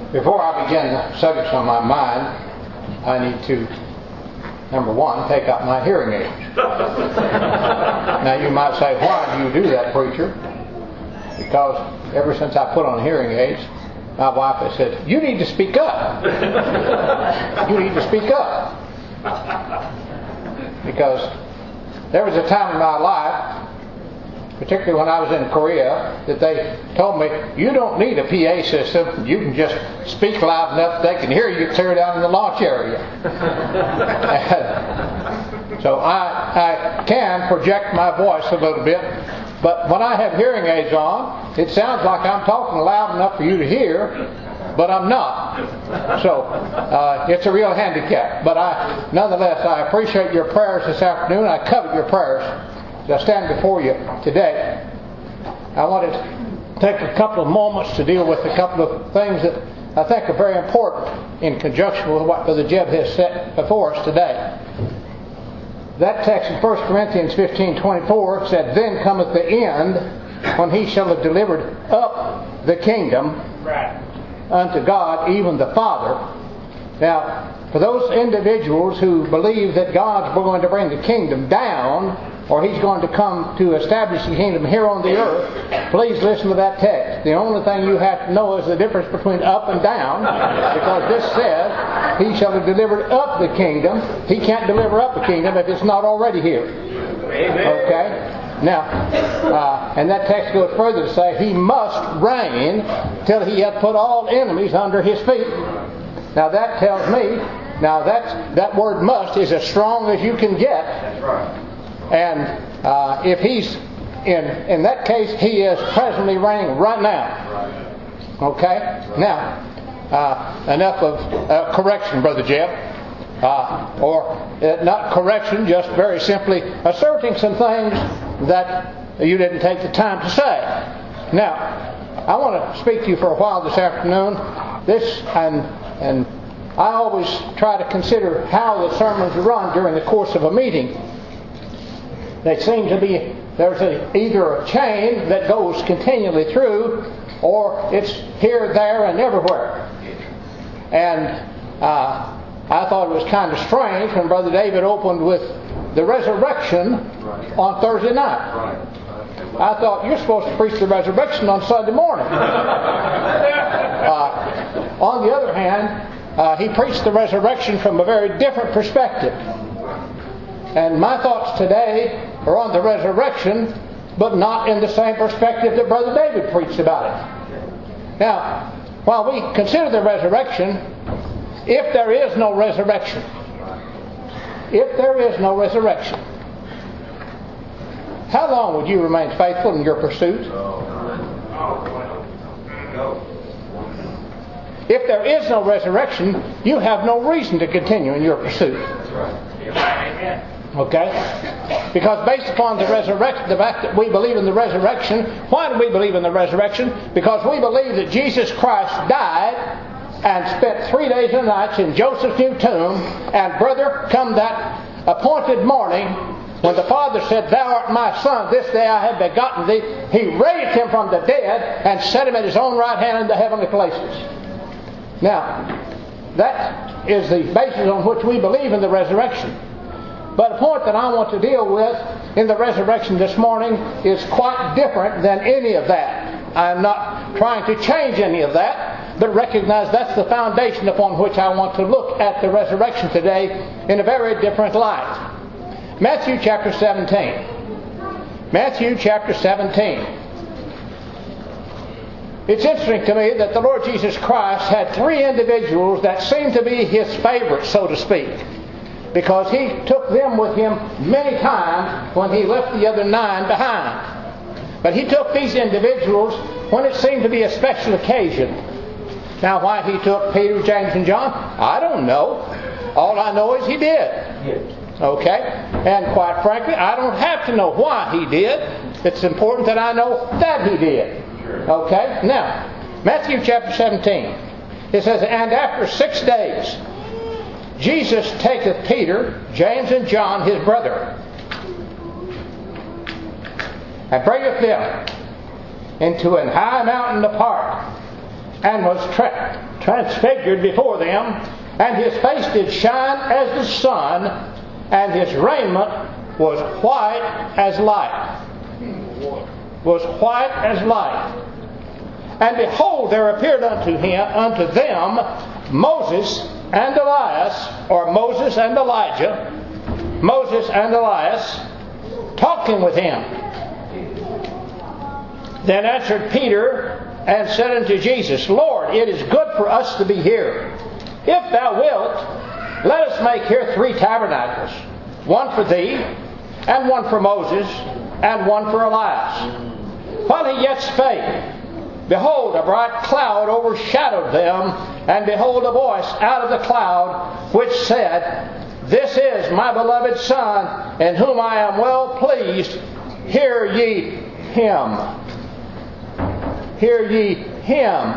Before I begin the subjects on my mind, I need to, number one, take out my hearing aids. Now you might say, why do you do that, preacher? Because ever since I put on hearing aids, my wife has said, you need to speak up. You need to speak up. Because there was a time in my life, particularly when I was in Korea, that they told me, you don't need a PA system. You can just speak loud enough they can hear you clear down in the launch area. So I can project my voice a little bit, but when I have hearing aids on, it sounds like I'm talking loud enough for you to hear, but I'm not. So it's a real handicap. But nonetheless, I appreciate your prayers this afternoon. I covet your prayers. As I stand before you today, I wanted to take a couple of moments to deal with a couple of things that I think are very important in conjunction with what Brother Jeb has set before us today. That text in 1 Corinthians 15:24 said, then cometh the end, when he shall have delivered up the kingdom unto God, even the Father. Now, for those individuals who believe that God's going to bring the kingdom down, or He's going to come to establish the kingdom here on the earth, please listen to that text. The only thing you have to know is the difference between up and down, because this says, He shall have delivered up the kingdom. He can't deliver up the kingdom if it's not already here. Okay? Now, and that text goes further to say, He must reign till He hath put all enemies under His feet. Now that tells me, that word must is as strong as you can get. That's right. And if He's, in that case, He is presently reigning right now. Okay? Now, enough of correction, Brother Jeb. Or not correction, just very simply asserting some things that you didn't take the time to say. Now, I want to speak to you for a while this afternoon. And I always try to consider how the sermons are run during the course of a meeting. They seem to be, there's either a chain that goes continually through, or it's here, there, and everywhere. And I thought it was kind of strange when Brother David opened with the resurrection on Thursday night. I thought, you're supposed to preach the resurrection on Sunday morning. On the other hand, he preached the resurrection from a very different perspective. And my thoughts today are on the resurrection, but not in the same perspective that Brother David preached about it. Now, while we consider the resurrection, if there is no resurrection, how long would you remain faithful in your pursuit? If there is no resurrection, you have no reason to continue in your pursuit. Okay? Because based upon the resurrection, the fact that we believe in the resurrection, why do we believe in the resurrection? Because we believe that Jesus Christ died and spent 3 days and nights in Joseph's new tomb, and brother, come that appointed morning, when the Father said, thou art my Son, this day I have begotten thee, He raised Him from the dead and set Him at His own right hand in the heavenly places. Now, that is the basis on which we believe in the resurrection. But a point that I want to deal with in the resurrection this morning is quite different than any of that. I'm not trying to change any of that, but recognize that's the foundation upon which I want to look at the resurrection today in a very different light. Matthew chapter 17. Matthew chapter 17. It's interesting to me that the Lord Jesus Christ had 3 individuals that seemed to be His favorites, so to speak, because He took them with Him many times when He left the other 9 behind. But He took these individuals when it seemed to be a special occasion. Now, why He took Peter, James, and John, I don't know. All I know is He did. Okay? And quite frankly, I don't have to know why He did. It's important that I know that He did. Okay? Now, Matthew chapter 17. It says, and after 6 days, Jesus taketh Peter, James, and John, His brother, and bringeth them into an high mountain apart, and was transfigured before them, and his face did shine as the sun, and his raiment was white as light. Was white as light. And behold, there appeared unto them Moses and Elias, or Moses and Elijah, Moses and Elias, talking with him. Then answered Peter and said unto Jesus, Lord, it is good for us to be here. If thou wilt, let us make here 3 tabernacles, one for thee, and one for Moses, and one for Elias. While he yet spake, behold, a bright cloud overshadowed them, and behold, a voice out of the cloud, which said, This is my beloved Son, in whom I am well pleased. Hear ye him. Hear ye him.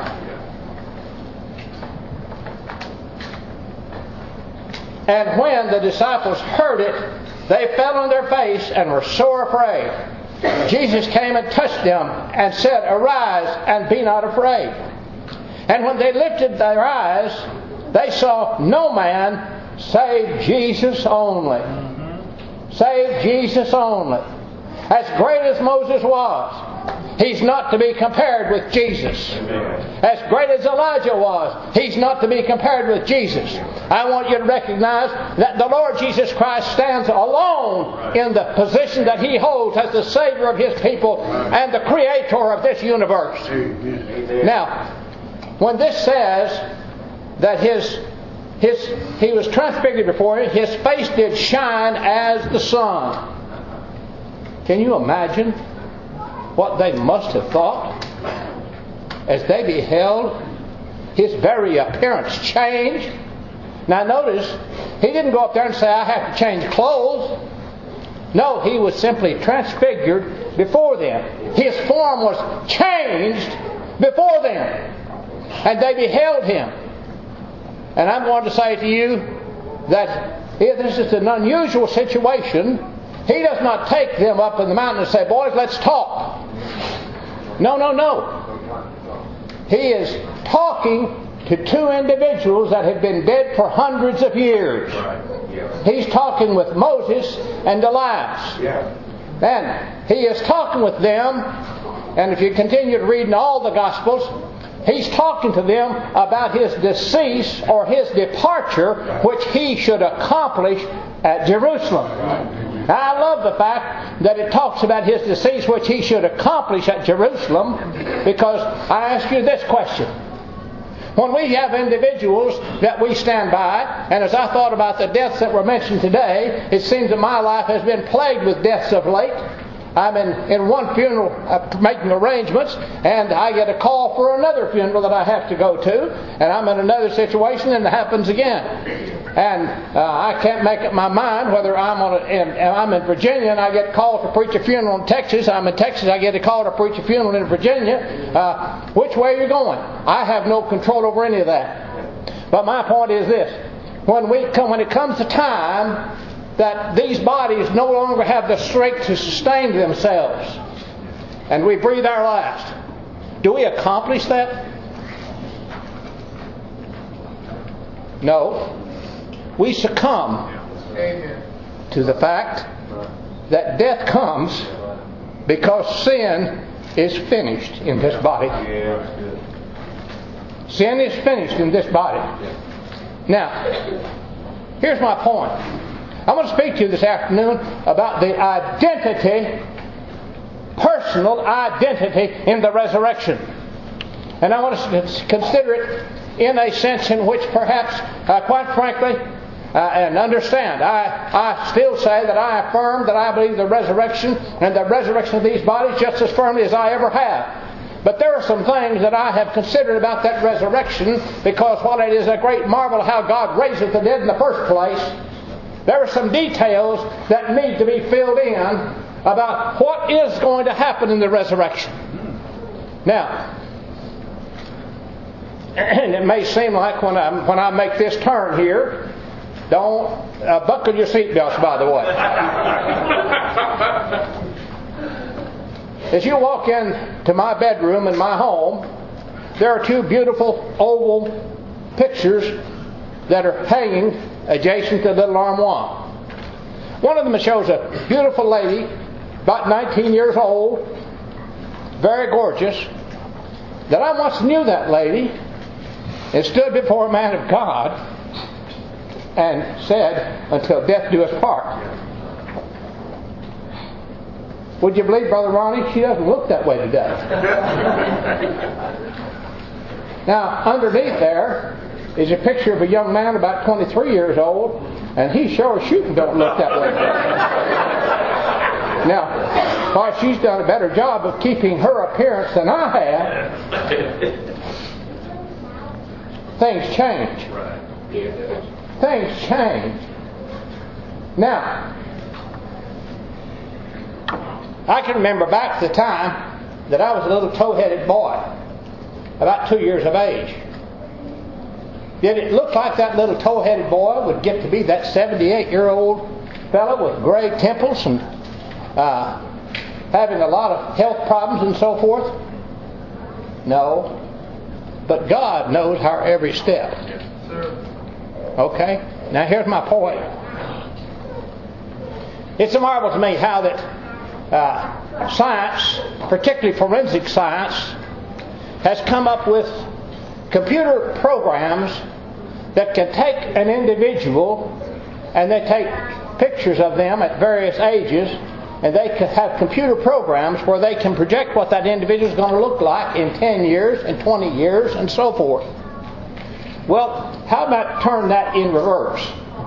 And when the disciples heard it, they fell on their face and were sore afraid. Jesus came and touched them and said, Arise and be not afraid. And when they lifted their eyes, they saw no man save Jesus only. Save Jesus only. As great as Moses was, he's not to be compared with Jesus. As great as Elijah was, he's not to be compared with Jesus. I want you to recognize that the Lord Jesus Christ stands alone in the position that he holds as the Savior of his people and the Creator of this universe. Now, when this says that he was transfigured before him, his face did shine as the sun. Can you imagine what they must have thought as they beheld his very appearance change? Now notice, he didn't go up there and say, I have to change clothes. No, he was simply transfigured before them. His form was changed before them. And they beheld him. And I'm going to say to you that if this is an unusual situation, he does not take them up in the mountain and say, Boys, let's talk. No, no, no. He is talking to 2 individuals that have been dead for hundreds of years. He's talking with Moses and Elias. And he is talking with them, and if you continue to read in all the Gospels, he's talking to them about his decease or his departure, which he should accomplish at Jerusalem. Now, I love the fact that it talks about his decease, which he should accomplish at Jerusalem, because I ask you this question. When we have individuals that we stand by, and as I thought about the deaths that were mentioned today, it seems that my life has been plagued with deaths of late. I'm in one funeral making arrangements, and I get a call for another funeral that I have to go to, and I'm in another situation, and it happens again. And I can't make up my mind whether I'm in Virginia and I get called to preach a funeral in Texas. I'm in Texas, I get a call to preach a funeral in Virginia. Which way are you going? I have no control over any of that. But my point is this: when it comes to time that these bodies no longer have the strength to sustain themselves, and we breathe our last, do we accomplish that? No. We succumb to the fact that death comes because sin is finished in this body. Sin is finished in this body. Now, here's my point. I want to speak to you this afternoon about the identity, personal identity in the resurrection. And I want to consider it in a sense in which perhaps, quite frankly, and understand, I still say that I affirm that I believe the resurrection and the resurrection of these bodies just as firmly as I ever have. But there are some things that I have considered about that resurrection, because while it is a great marvel how God raiseth the dead in the first place, there are some details that need to be filled in about what is going to happen in the resurrection. Now, and it may seem like when I make this turn here, don't buckle your seatbelts, by the way. As you walk into my bedroom in my home, there are two beautiful oval pictures that are hanging adjacent to the little armoire. One of them shows a beautiful lady, about 19 years old, very gorgeous, that I once knew that lady and stood before a man of God and said, "Until death do us part." Would you believe, Brother Ronnie, she doesn't look that way today. Now, underneath there is a picture of a young man about 23 years old, and he sure shooting don't look that way. Now, while she's done a better job of keeping her appearance than I have, things change. Things change. Now, I can remember back to the time that I was a little tow-headed boy, about 2 years of age. Did it look like that little tow-headed boy would get to be that 78-year-old fellow with gray temples and having a lot of health problems and so forth? No. But God knows our every step. Yes, sir. Okay? Now here's my point. It's a marvel to me how that science, particularly forensic science, has come up with computer programs that can take an individual and they take pictures of them at various ages, and they can have computer programs where they can project what that individual is going to look like in 10 years and 20 years and so forth. Well, how about turn that in reverse?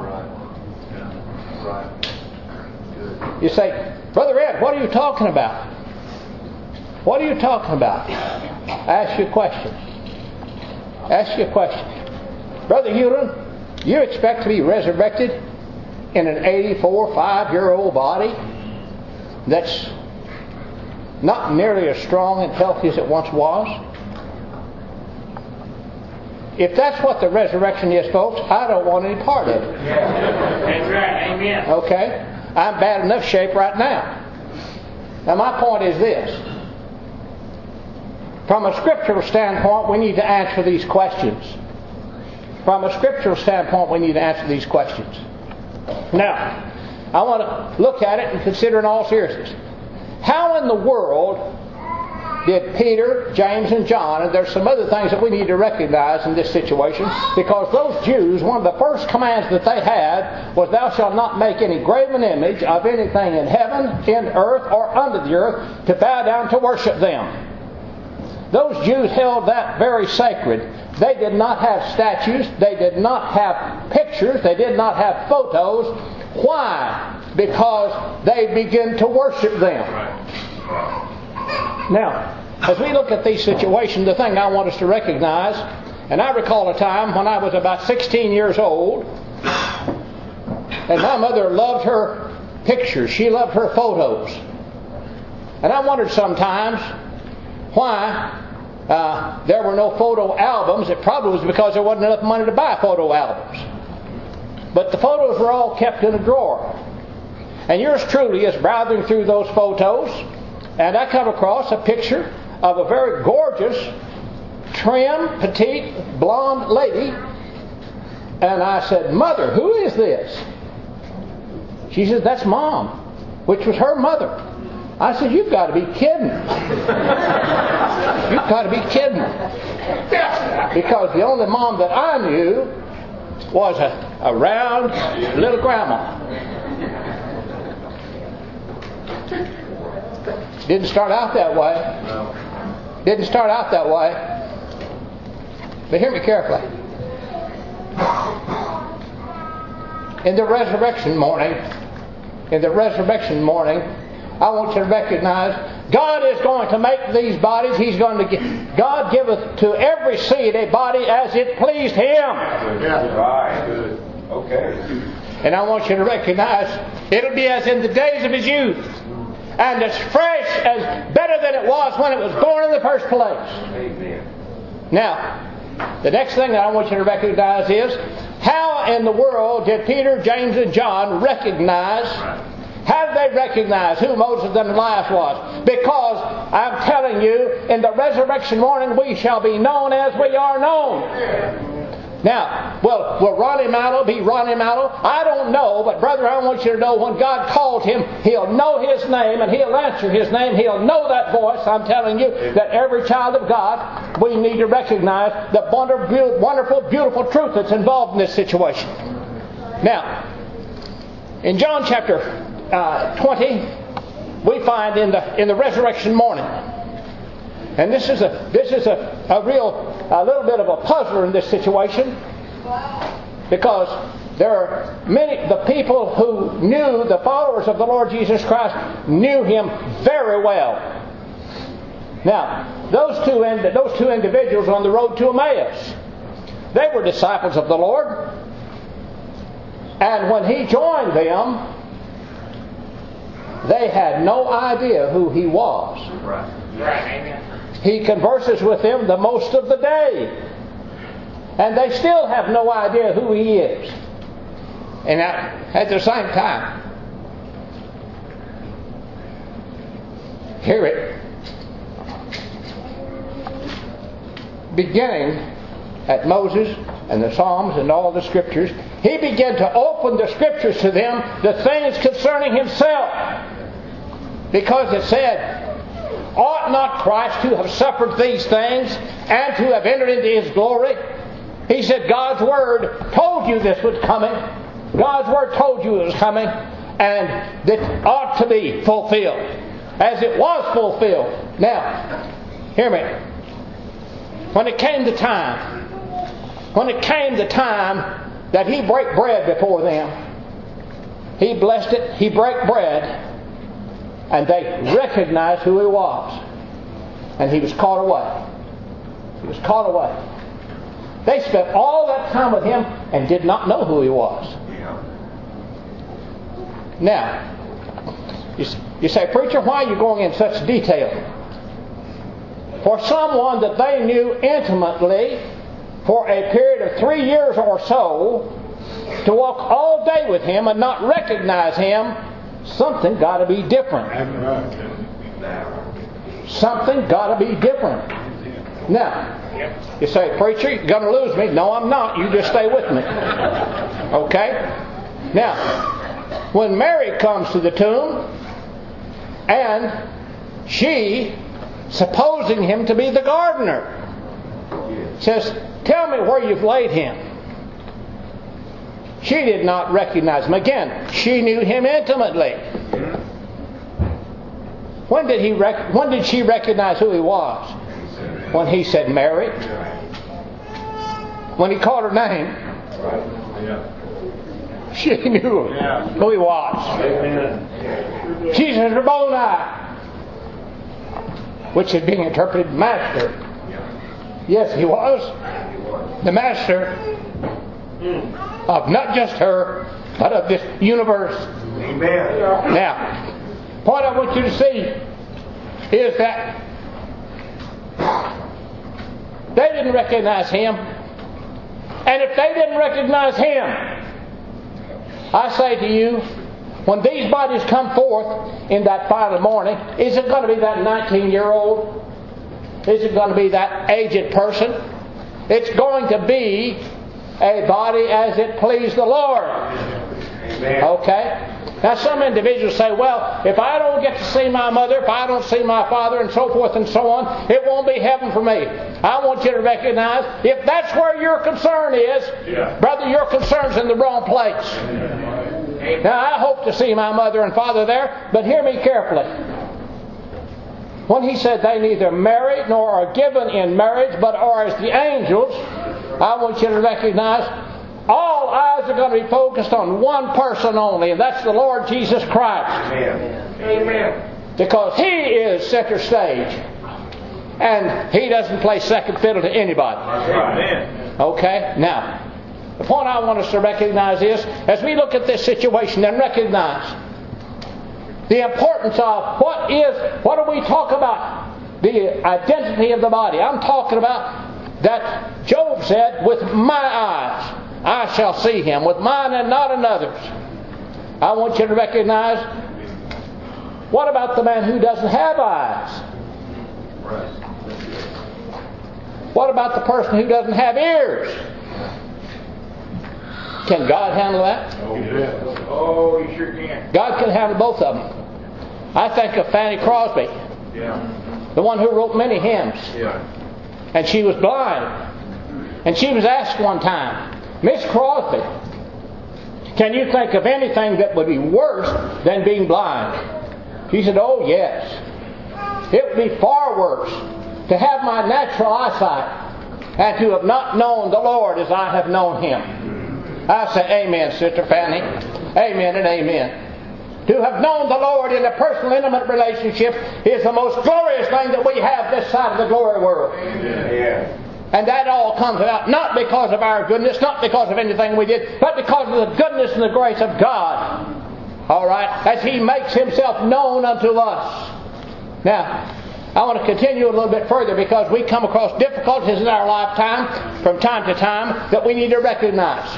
Right. You say, "Brother Ed, what are you talking about? What are you talking about?" I ask you a question. Ask you a question. Brother Hewlin, you expect to be resurrected in an 84, 5-year-old body that's not nearly as strong and healthy as it once was? If that's what the resurrection is, folks, I don't want any part of it. That's right. Amen. Okay? I'm bad enough shape right now. Now my point is this. From a scriptural standpoint, we need to answer these questions. From a scriptural standpoint, we need to answer these questions. Now, I want to look at it and consider in all seriousness. How in the world did Peter, James, and John, and there's some other things that we need to recognize in this situation, because those Jews, one of the first commands that they had was, "Thou shalt not make any graven image of anything in heaven, in earth, or under the earth, to bow down to worship them." Those Jews held that very sacred. They did not have statues. They did not have pictures. They did not have photos. Why? Because they began to worship them. Now, as we look at these situations, the thing I want us to recognize, and I recall a time when I was about 16 years old, and my mother loved her pictures. She loved her photos. And I wondered sometimes why there were no photo albums. It probably was because there wasn't enough money to buy photo albums. But the photos were all kept in a drawer. And yours truly is browsing through those photos, and I come across a picture of a very gorgeous, trim, petite, blonde lady. And I said, "Mother, who is this?" She says, "That's Mom," which was her mother. I said, "You've got to be kidding. You've got to be kidding." Because the only mom that I knew was a round little grandma. Didn't start out that way. Didn't start out that way. But hear me carefully. In the resurrection morning, I want you to recognize God is going to make these bodies. God giveth to every seed a body as it pleased Him. Right. Good. Okay. And I want you to recognize it'll be as in the days of His youth, and as fresh, as better than it was when it was born in the first place. Amen. Now, the next thing that I want you to recognize is, how in the world did Peter, James, and John recognize How did they recognize who Moses and Elias was? Because I'm telling you, in the resurrection morning, we shall be known as we are known. Now, will Ronnie Mallow be Ronnie Mallow? I don't know, but brother, I want you to know when God calls him, He'll know His name and He'll answer His name. He'll know that voice. I'm telling you that every child of God, we need to recognize the wonderful, beautiful truth that's involved in this situation. Now, in John chapter 20, we find in the resurrection morning, and this is a little bit of a puzzler in this situation, because there are the people who knew, the followers of the Lord Jesus Christ knew Him very well. Now, those two individuals on the road to Emmaus, they were disciples of the Lord, and when He joined them, they had no idea who He was. Right. Amen. He converses with them the most of the day, and they still have no idea who He is. And at the same time, hear it. Beginning at Moses and the Psalms and all the Scriptures, He began to open the Scriptures to them, the things concerning Himself. Because it said, ought not Christ to have suffered these things and to have entered into His glory? He said God's Word told you this was coming. God's Word told you it was coming, and that ought to be fulfilled, as it was fulfilled. Now, hear me. When it came the time that He brake bread before them, He blessed it, He brake bread, and they recognized who He was. And He was caught away. He was caught away. They spent all that time with Him and did not know who He was. Now, you say, preacher, why are you going in such detail? For someone that they knew intimately for a period of 3 years or so, to walk all day with Him and not recognize Him, something got to be different. Something got to be different. Now, you say, preacher, you're going to lose me. No, I'm not. You just stay with me. Okay? Now, when Mary comes to the tomb, and she, supposing Him to be the gardener, says, tell me where you've laid Him. She did not recognize Him. Again, she knew Him intimately. When did she recognize who He was? When He said Mary. When He called her name, she knew who He was. She said Rabboni, which is being interpreted Master. Yes, He was the Master of not just her, but of this universe. Amen. Now, what I want you to see is that they didn't recognize Him. And if they didn't recognize Him, I say to you, when these bodies come forth in that final morning, is it going to be that 19-year-old? Is it going to be that aged person? It's going to be a body as it pleased the Lord. Amen. Okay? Now some individuals say, well, if I don't get to see my mother, if I don't see my father, and so forth and so on, it won't be heaven for me. I want you to recognize, if that's where your concern is, brother, your concern's in the wrong place. Now I hope to see my mother and father there, but hear me carefully. When He said they neither marry nor are given in marriage, but are as the angels, I want you to recognize all eyes are going to be focused on one person only, and that's the Lord Jesus Christ. Amen. Because He is center stage. And He doesn't play second fiddle to anybody. Amen. Okay? Now, the point I want us to recognize is, as we look at this situation and recognize the importance of what do we talk about? The identity of the body. I'm talking about that Job said, with my eyes I shall see Him, with mine and not another's. I want you to recognize What about the man who doesn't have eyes? What about the person who doesn't have ears? Can God handle that? Oh, you sure can. God can handle both of them. I think of Fanny Crosby, the one who wrote many hymns. And she was blind. And she was asked one time, Miss Crosby, can you think of anything that would be worse than being blind? She said, oh yes. It would be far worse to have my natural eyesight and to have not known the Lord as I have known Him. I say amen, Sister Fanny. Amen and amen. To have known the Lord in a personal, intimate relationship is the most glorious thing that we have this side of the glory world. Amen. And that all comes about not because of our goodness, not because of anything we did, but because of the goodness and the grace of God. All right? As He makes Himself known unto us. Now, I want to continue a little bit further because we come across difficulties in our lifetime from time to time that we need to recognize.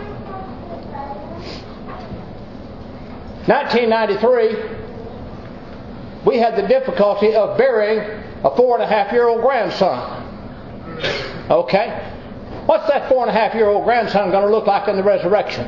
1993, we had the difficulty of burying a 4.5-year-old grandson. Okay? What's that 4.5-year-old grandson going to look like in the resurrection?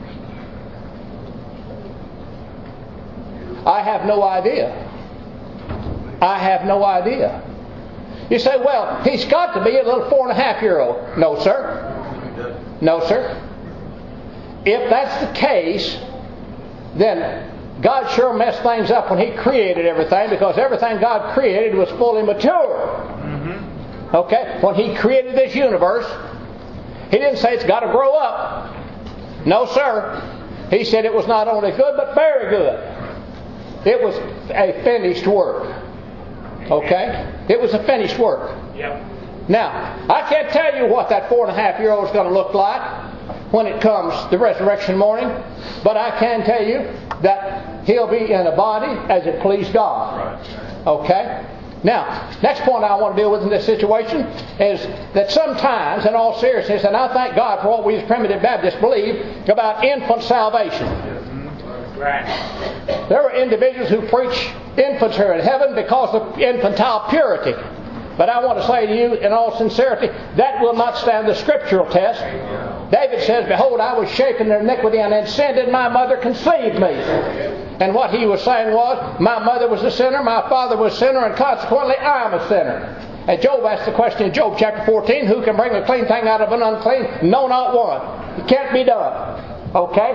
I have no idea. I have no idea. You say, well, he's got to be a little 4.5-year-old. No, sir. No, sir. If that's the case, then God sure messed things up when He created everything, because everything God created was fully mature. Okay? When He created this universe, He didn't say it's got to grow up. No, sir. He said it was not only good, but very good. It was a finished work. Okay? It was a finished work. Yep. Now, I can't tell you what that 4.5-year-old is going to look like when it comes the resurrection morning, but I can tell you that he'll be in a body as it pleased God. Okay? Now, next point I want to deal with in this situation is that sometimes, in all seriousness, and I thank God for what we as primitive Baptists believe about infant salvation. Right. There are individuals who preach infants are in heaven because of infantile purity. But I want to say to you in all sincerity, that will not stand the scriptural test. David says, behold, I was shapen in iniquity, and in sin did my mother conceive me. And what he was saying was, my mother was a sinner, my father was a sinner, and consequently I am a sinner. And Job asked the question in Job chapter 14, who can bring a clean thing out of an unclean? No, not one. It can't be done. Okay?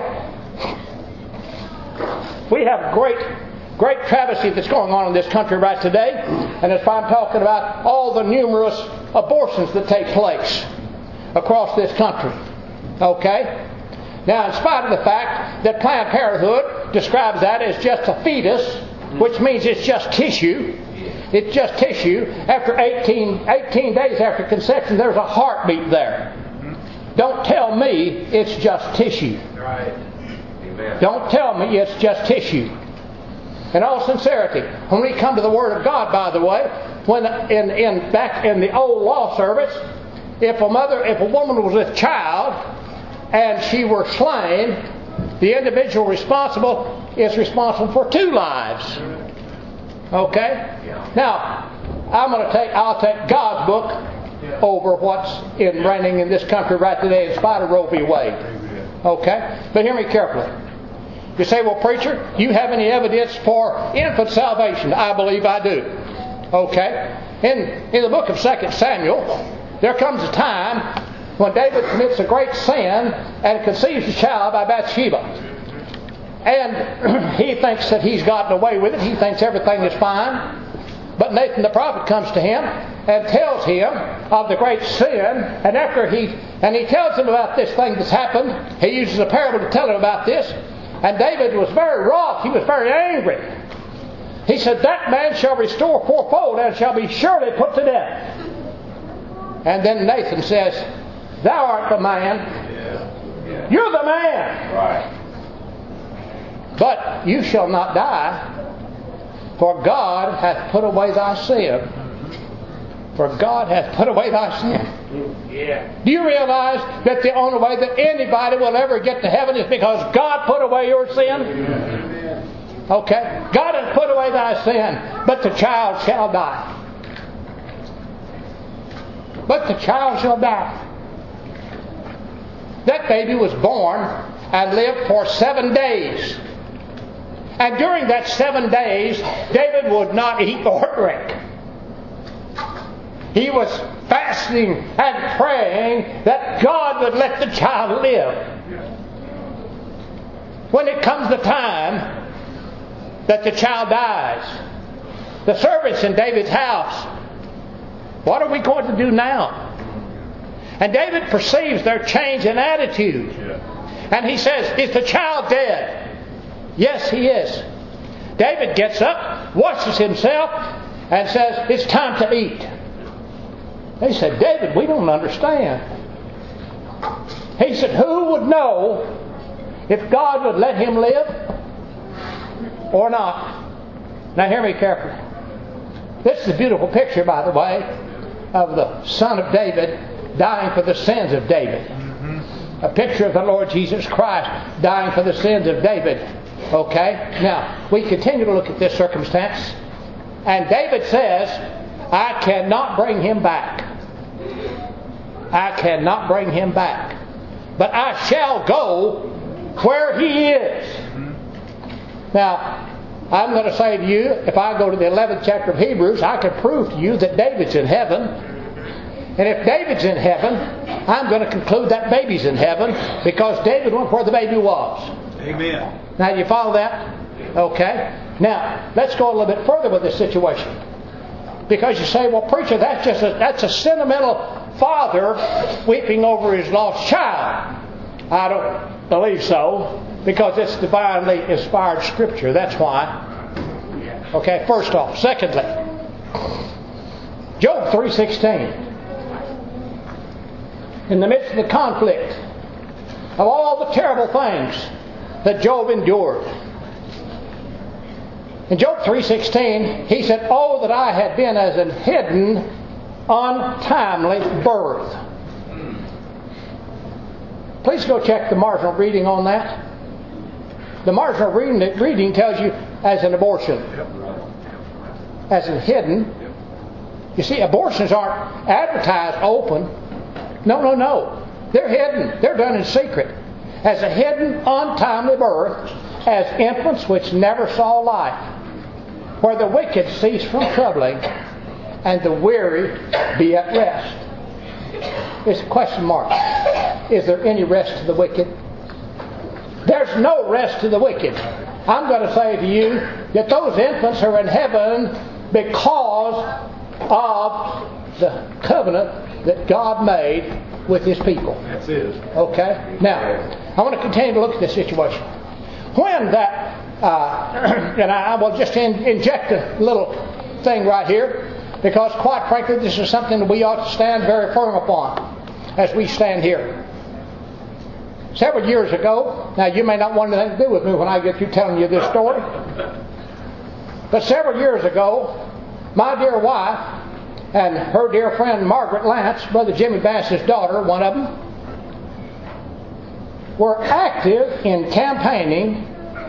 We have great travesty that's going on in this country right today. And if I'm talking about all the numerous abortions that take place across this country. Okay? Now, in spite of the fact that Planned Parenthood describes that as just a fetus, which means it's just tissue. It's just tissue. After 18 days after conception, there's a heartbeat there. Don't tell me it's just tissue. Right. Amen. Don't tell me it's just tissue. In all sincerity, when we come to the Word of God, by the way, when back in the old law service, if a woman was with child and she were slain, the individual responsible is responsible for 2 lives. Okay? Now, I'll take God's book over what's reigning in this country right today in spite of Roe v. Wade. Okay? But hear me carefully. You say, well, preacher, you have any evidence for infant salvation? I believe I do. Okay? In the book of 2 Samuel, there comes a time when David commits a great sin and conceives a child by Bathsheba. And he thinks that he's gotten away with it. He thinks everything is fine. But Nathan the prophet comes to him and tells him of the great sin. And he tells him about this thing that's happened. He uses a parable to tell him about this. And David was very wroth. He was very angry. He said, that man shall restore fourfold and shall be surely put to death. And then Nathan says, thou art the man. You're the man. Right. But you shall not die, for God hath put away thy sin. For God hath put away thy sin. Yeah. Do you realize that the only way that anybody will ever get to heaven is because God put away your sin? Okay? God hath put away thy sin, but the child shall die. But the child shall die. That baby was born and lived for 7 days. And during that 7 days, David would not eat or drink. He was fasting and praying that God would let the child live. When it comes the time that the child dies, the servants in David's house, what are we going to do now? And David perceives their change in attitude. And he says, is the child dead? Yes, he is. David gets up, washes himself, and says, it's time to eat. They said, David, we don't understand. He said, who would know if God would let him live or not? Now hear me carefully. This is a beautiful picture, by the way, of the Son of David dying for the sins of David. A picture of the Lord Jesus Christ dying for the sins of David. Okay? Now, we continue to look at this circumstance. And David says, I cannot bring him back. I cannot bring him back. But I shall go where he is. Now, I'm going to say to you, if I go to the 11th chapter of Hebrews, I can prove to you that David's in heaven. And if David's in heaven, I'm going to conclude that baby's in heaven because David went where the baby was. Amen. Now, do you follow that? Okay. Now, let's go a little bit further with this situation. Because you say, well, preacher, that's a sentimental father weeping over his lost child. I don't believe so, because it's divinely inspired Scripture. That's why. Okay, first off. Secondly, Job 3:16. In the midst of the conflict of all the terrible things that Job endured, in Job 3:16, he said, oh, that I had been as an hidden, untimely birth. Please go check the marginal reading on that. The marginal reading tells you as an abortion. As in hidden. You see, abortions aren't advertised open. No. They're hidden. They're done in secret. As a hidden, untimely birth, as infants which never saw life, where the wicked cease from troubling, and the weary be at rest. It's a question mark. Is there any rest to the wicked? There's no rest to the wicked. I'm going to say to you that those infants are in heaven because of the covenant that God made with His people. That's it. Okay? Now, I want to continue to look at this situation. When that, and I will just inject a little thing right here, because quite frankly, this is something that we ought to stand very firm upon as we stand here. Several years ago, now you may not want anything to do with me when I get through telling you this story, but several years ago, my dear wife and her dear friend Margaret Lance, Brother Jimmy Bass's daughter, one of them, were active in campaigning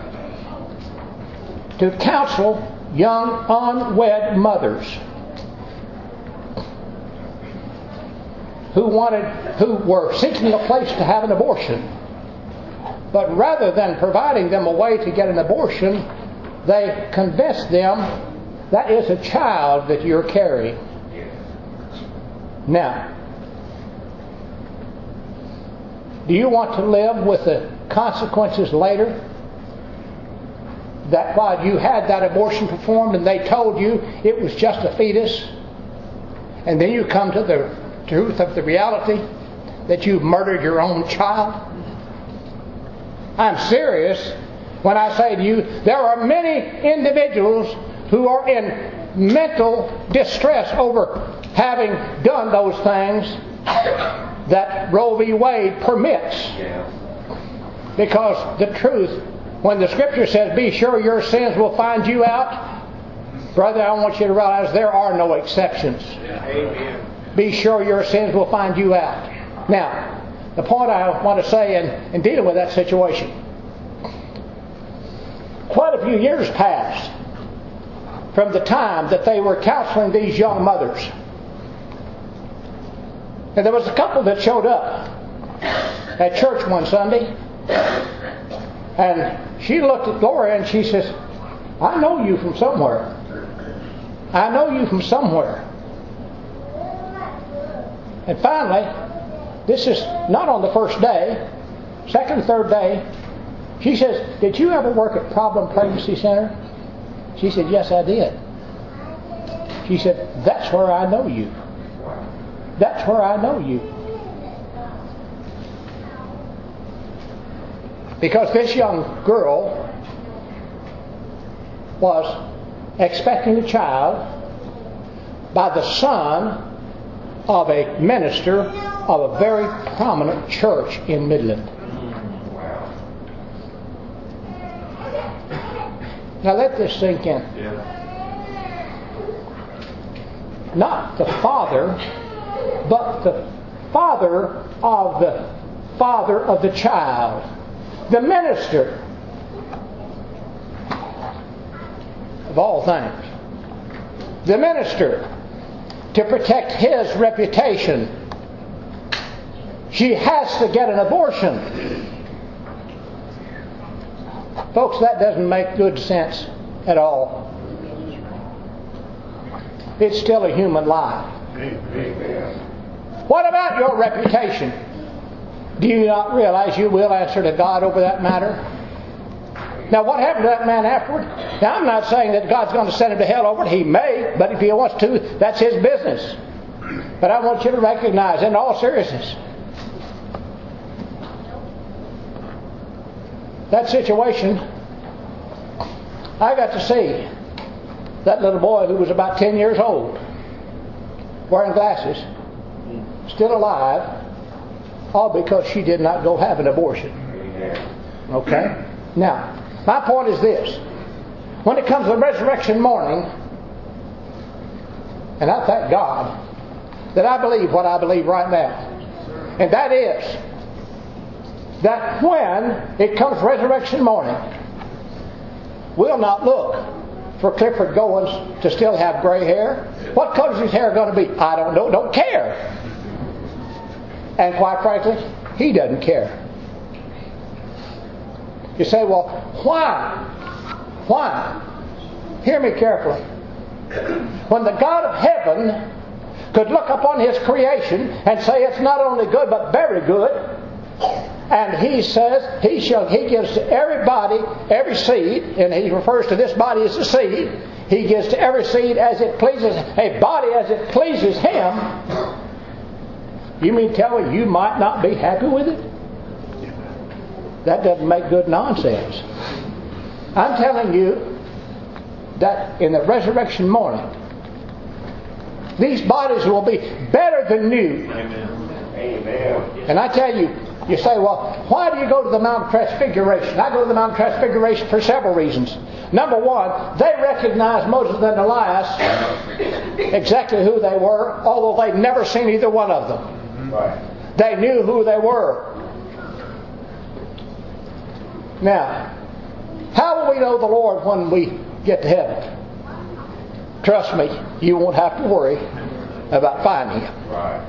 to counsel young unwed mothers who were seeking a place to have an abortion. But rather than providing them a way to get an abortion, they convinced them that is a child that you're carrying. Now, do you want to live with the consequences later? That while you had that abortion performed and they told you it was just a fetus, and then you come to the truth of the reality that you've murdered your own child? I'm serious when I say to you, there are many individuals who are in mental distress over having done those things that Roe v. Wade permits. Because the truth, when the Scripture says, be sure your sins will find you out, brother, I want you to realize there are no exceptions. Amen. Be sure your sins will find you out. Now, the point I want to say in dealing with that situation, quite a a few years passed from the time that they were counseling these young mothers. And there was a couple that showed up at church one Sunday, and she looked at Gloria and she says, I know you from somewhere. I know you from somewhere. And finally, this is not on the first day, second, third day, she says, did you ever work at Problem Pregnancy Center? She said, yes, I did. She said, that's where I know you. That's where I know you. Because this young girl was expecting a child by the son of a minister of a very prominent church in Midland. Now let this sink in. Not the father, but the father of the child. The minister of all things. The minister, to protect his reputation, she has to get an abortion. Folks, that doesn't make good sense at all. It's still a human life. What about your reputation? Do you not realize you will answer to God over that matter? Now, what happened to that man afterward? Now, I'm not saying that God's going to send him to hell over it. He may, but if he wants to, that's his business. But I want you to recognize, in all seriousness, that situation, I got to see that little boy who was about 10 years old, wearing glasses, still alive, all because she did not go have an abortion. Okay? Now, my point is this. When it comes to resurrection morning, and I thank God that I believe what I believe right now, and that is that when it comes resurrection morning, we'll not look for Clifford Goins to still have gray hair. What color is his hair going to be? I don't know, don't care. And quite frankly, he doesn't care. You say, well, why? Why? Hear me carefully. When the God of heaven could look upon His creation and say it's not only good but very good, and He says He gives to everybody every seed, and He refers to this body as the seed. He gives to every seed as it pleases, a body as it pleases Him. You mean tell me you might not be happy with it? That doesn't make good nonsense. I'm telling you that in the resurrection morning, these bodies will be better than new. Amen. And I tell you, you say, well, why do you go to the Mount of Transfiguration? I go to the Mount of Transfiguration for several reasons. Number one, they recognized Moses and Elias exactly who they were, although they'd never seen either one of them. Right. They knew who they were. Now, how will we know the Lord when we get to heaven? Trust me, you won't have to worry about finding Him. Right.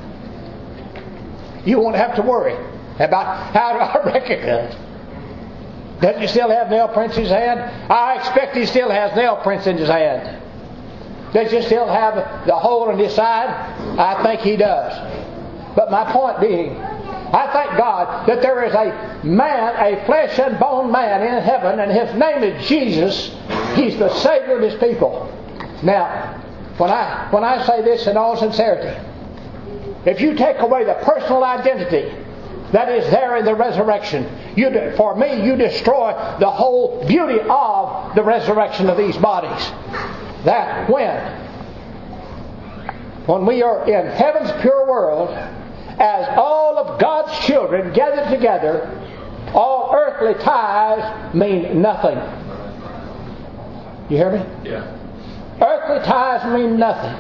You won't have to worry about how do I recognize. Does He still have nail prints in His hand? I expect He still has nail prints in His hand. Does He still have the hole in His side? I think He does. But my point being, I thank God that there is a man, a flesh and bone man in heaven, and His name is Jesus. He's the Savior of His people. Now, when I say this in all sincerity, if you take away the personal identity that is there in the resurrection, for me, you destroy the whole beauty of the resurrection of these bodies. That when we are in heaven's pure world, as all of God's children gathered together, all earthly ties mean nothing. You hear me? Yeah. Earthly ties mean nothing.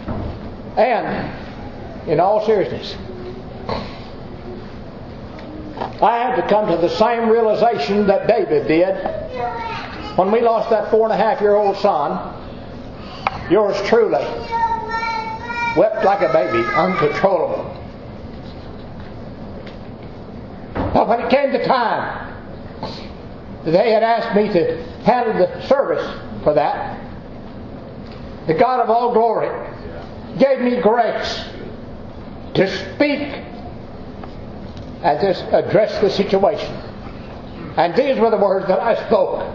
And, in all seriousness, I had to come to the same realization that David did when we lost that 4.5-year-old son. Yours truly wept like a baby, uncontrollable. But when it came to time, they had asked me to handle the service for that. The God of all glory gave me grace to speak and to address the situation. And these were the words that I spoke.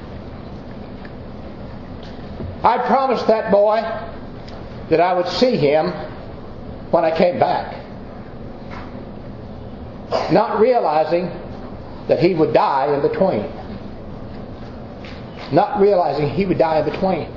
I promised that boy that I would see him when I came back, not realizing that he would die in between. Not realizing he would die in between.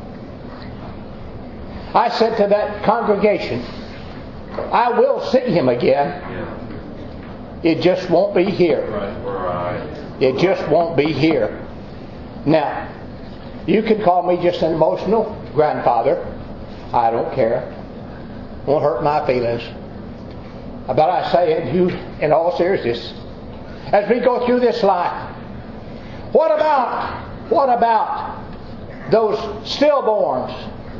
I said to that congregation, I will see him again. It just won't be here. It just won't be here. Now, you can call me just an emotional grandfather. I don't care. Won't hurt my feelings. But I say it to you in all seriousness, as we go through this life, what about those stillborns?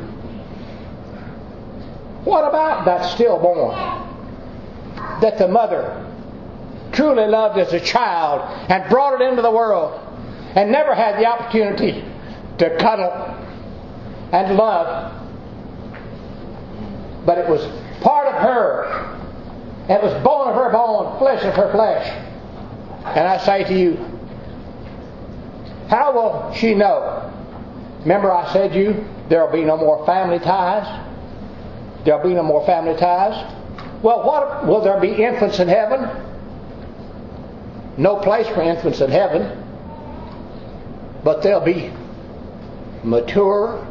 What about that stillborn that the mother truly loved as a child and brought it into the world and never had the opportunity to cuddle and love? But it was part of her. It was bone of her bone, flesh of her flesh. And I say to you, how will she know? Remember I said to you, there will be no more family ties. There will be no more family ties. Well, what will there be infants in heaven? No place for infants in heaven. But there'll be mature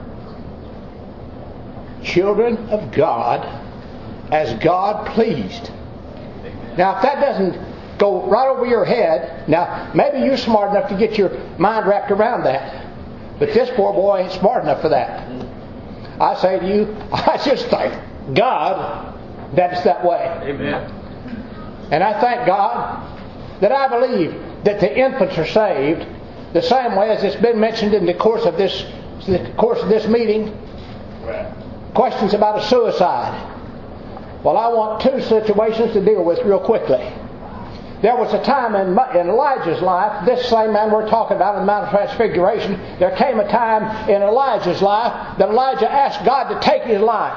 children of God as God pleased. Now, if that doesn't go right over your head, now maybe you're smart enough to get your mind wrapped around that, but this poor boy ain't smart enough for that. I say to you, I just thank God that it's that way. Amen. And I thank God that I believe that the infants are saved the same way as it's been mentioned in the course of this meeting. Questions about a suicide. Well, I want two situations to deal with real quickly. There was a time in Elijah's life, this same man we're talking about in the Mount of Transfiguration, there came a time in Elijah's life that Elijah asked God to take his life.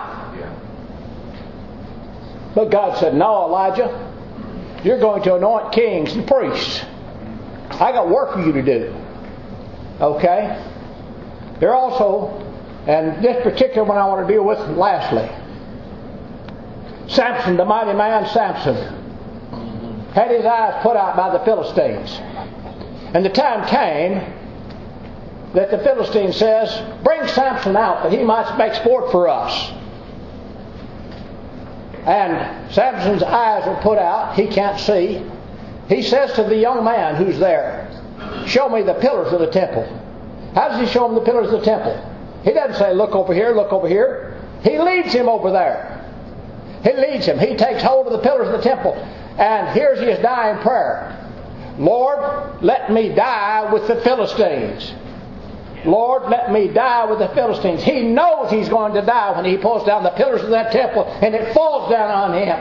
But God said, no, Elijah, you're going to anoint kings and priests. I got work for you to do. Okay? There also, and this particular one I want to deal with lastly, Samson, the mighty man Samson, had his eyes put out by the Philistines. And the time came that the Philistine says, bring Samson out that he might make sport for us. And Samson's eyes are put out. He can't see. He says to the young man who's there, show me the pillars of the temple. How does he show him the pillars of the temple? He doesn't say, look over here, look over here. He leads him over there. He leads him. He takes hold of the pillars of the temple. And here's his dying prayer. Lord, let me die with the Philistines. Lord, let me die with the Philistines. He knows he's going to die when he pulls down the pillars of that temple and it falls down on him.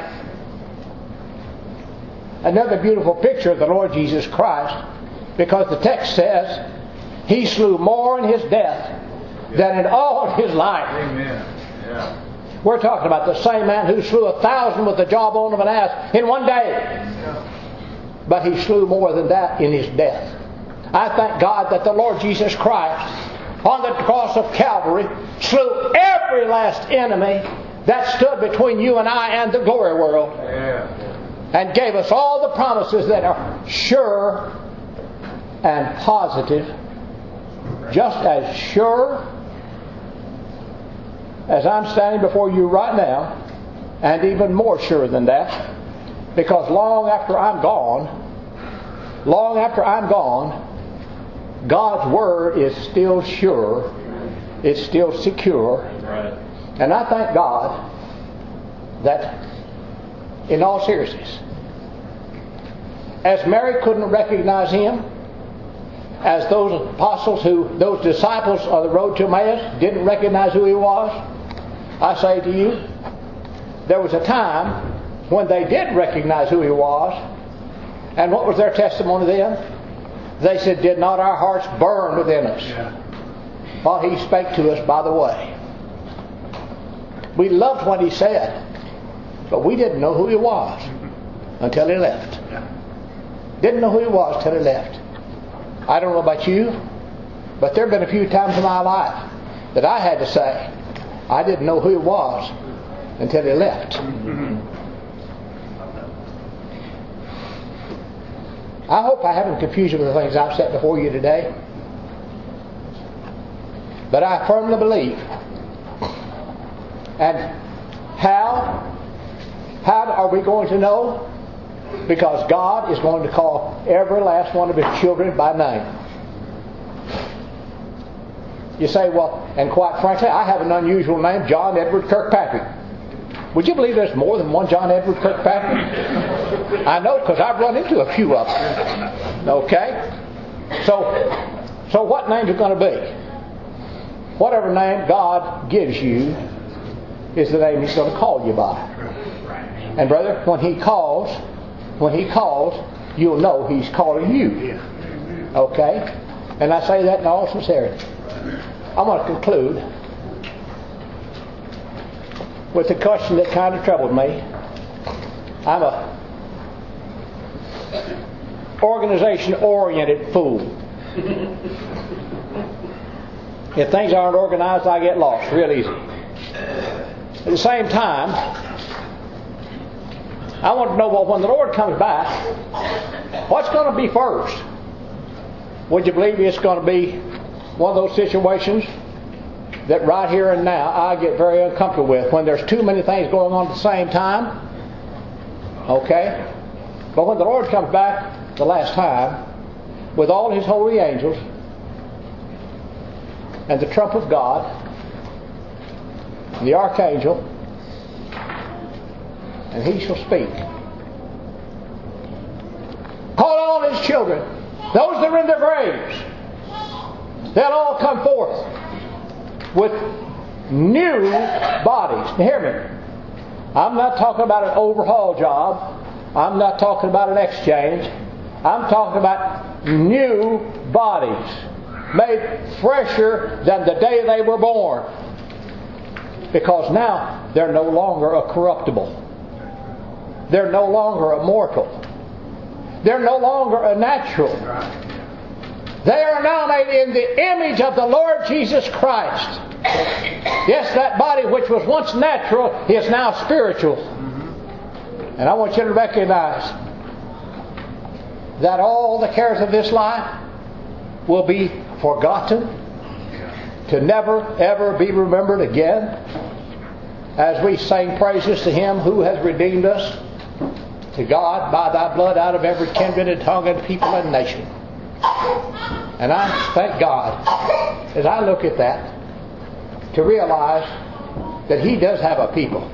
Another beautiful picture of the Lord Jesus Christ, because the text says he slew more in his death than in all of his life. Amen. Yeah. We're talking about the same man who slew 1,000 with the jawbone of an ass in one day. But he slew more than that in his death. I thank God that the Lord Jesus Christ on the cross of Calvary slew every last enemy that stood between you and I and the glory world. Yeah. And gave us all the promises that are sure and positive, just as sure as I'm standing before you right now, and even more sure than that, because long after I'm gone, God's Word is still sure, it's still secure, and I thank God that, in all seriousness, as Mary couldn't recognize him, as those disciples on the road to Emmaus didn't recognize who he was, I say to you, there was a time when they did recognize who he was. And what was their testimony then? They said, did not our hearts burn within us while he spake to us by the way? We loved what he said, but we didn't know who he was until he left. Didn't know who he was until he left. I don't know about you, but there have been a few times in my life that I had to say, I didn't know who he was until he left. I hope I haven't confused you with the things I've said before you today. But I firmly believe. And how are we going to know? Because God is going to call every last one of His children by name. You say, well, and quite frankly, I have an unusual name, John Edward Kirkpatrick. Would you believe there's more than one John Edward Kirkpatrick? I know, because I've run into a few of them. Okay? So what name's it going to be? Whatever name God gives you is the name He's going to call you by. And brother, when He calls, you'll know He's calling you. Okay? And I say that in all sincerity. I want to conclude with a question that kind of troubled me. I'm a organization-oriented fool. If things aren't organized, I get lost real easy. At the same time, I want to know, well, when the Lord comes back, what's going to be first? Would you believe it's going to be one of those situations that right here and now I get very uncomfortable with, when there's too many things going on at the same time? Okay? But when the Lord comes back the last time with all His holy angels and the trump of God and the archangel, and He shall speak. Call all His children, those that are in their graves. They'll all come forth with new bodies. Now hear me. I'm not talking about an overhaul job. I'm not talking about an exchange. I'm talking about new bodies made fresher than the day they were born. Because now they're no longer a corruptible. They're no longer a mortal. They're no longer a natural. They are now made in the image of the Lord Jesus Christ. Yes, that body which was once natural is now spiritual. And I want you to recognize that all the cares of this life will be forgotten, to never ever be remembered again, as we sing praises to Him who has redeemed us, to God by Thy blood out of every kindred and tongue and people and nation. And I thank God as I look at that to realize that He does have a people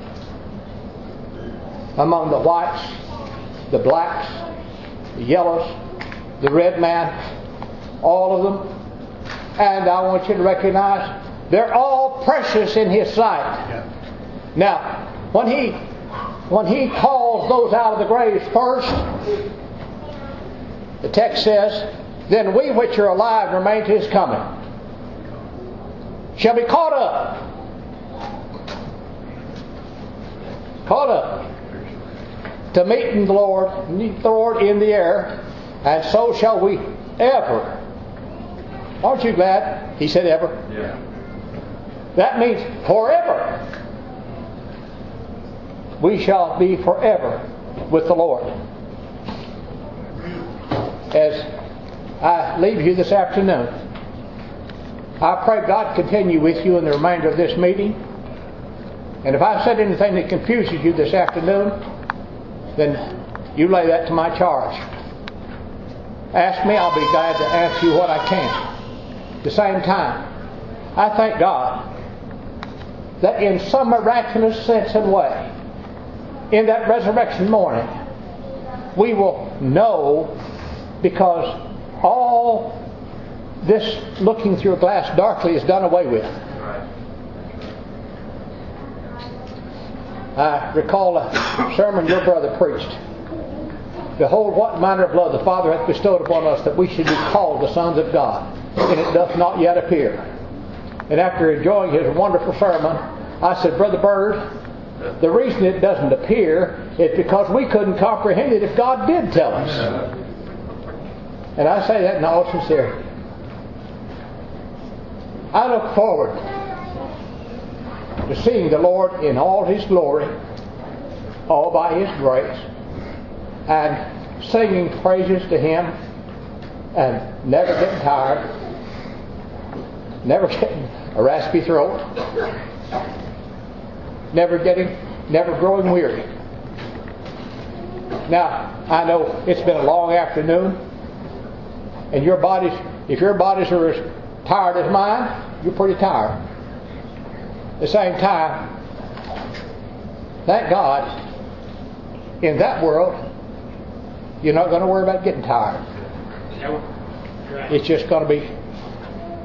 among the whites, the blacks, the yellows, the red man, all of them. And I want you to recognize they're all precious in His sight. Now, when He calls those out of the graves first, the text says, then we which are alive and remain to His coming shall be caught up. Caught up to meet the Lord in the air, and so shall we ever. Aren't you glad He said ever? Yeah. That means forever. We shall be forever with the Lord. As I leave you this afternoon, I pray God continue with you in the remainder of this meeting. And if I've said anything that confuses you this afternoon, then you lay that to my charge. Ask me, I'll be glad to answer you what I can. At the same time, I thank God that in some miraculous sense and way, in that resurrection morning, we will know, because all this looking through a glass darkly is done away with. I recall a sermon your brother preached. Behold, what manner of love the Father hath bestowed upon us, that we should be called the sons of God, and it doth not yet appear. And after enjoying his wonderful sermon, I said, Brother Bird, the reason it doesn't appear is because we couldn't comprehend it if God did tell us. And I say that in all sincerity. I look forward to seeing the Lord in all His glory, all by His grace, and singing praises to Him, and never getting tired, never getting a raspy throat, never growing weary. Now, I know it's been a long afternoon, and if your bodies are as tired as mine, you're pretty tired. At the same time, thank God, in that world, you're not going to worry about getting tired. It's just going to be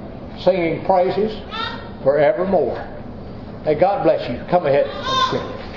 singing praises forevermore. May God bless you. Come ahead.